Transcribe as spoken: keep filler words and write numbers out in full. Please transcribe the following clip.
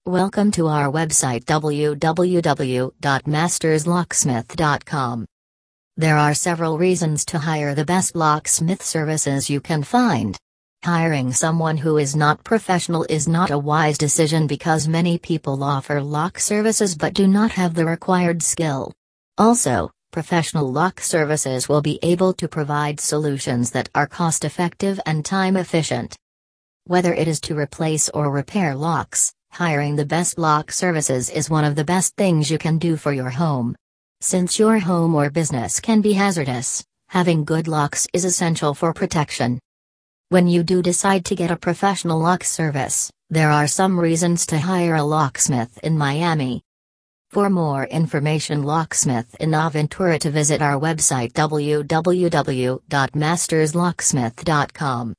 Welcome to our website w w w dot masters locksmith dot com. There are several reasons to hire the best locksmith services you can find. Hiring someone who is not professional is not a wise decision because many people offer lock services but do not have the required skill. Also, professional lock services will be able to provide solutions that are cost-effective and time-efficient. Whether it is to replace or repair locks, hiring the best lock services is one of the best things you can do for your home. Since your home or business can be hazardous, having good locks is essential for protection. When you do decide to get a professional lock service, there are some reasons to hire a locksmith in Miami. For more information, Locksmith in Aventura, to visit our website w w w dot masters locksmith dot com.